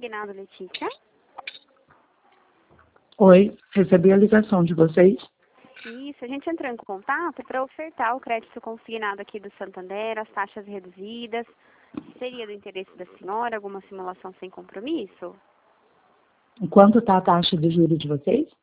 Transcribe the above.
consignado, Letícia? Oi, recebi a ligação de vocês. Isso, a gente entrou em contato para ofertar o crédito consignado aqui do Santander, as taxas reduzidas. Seria do interesse da senhora alguma simulação sem compromisso? Quanto está a taxa de juros de vocês?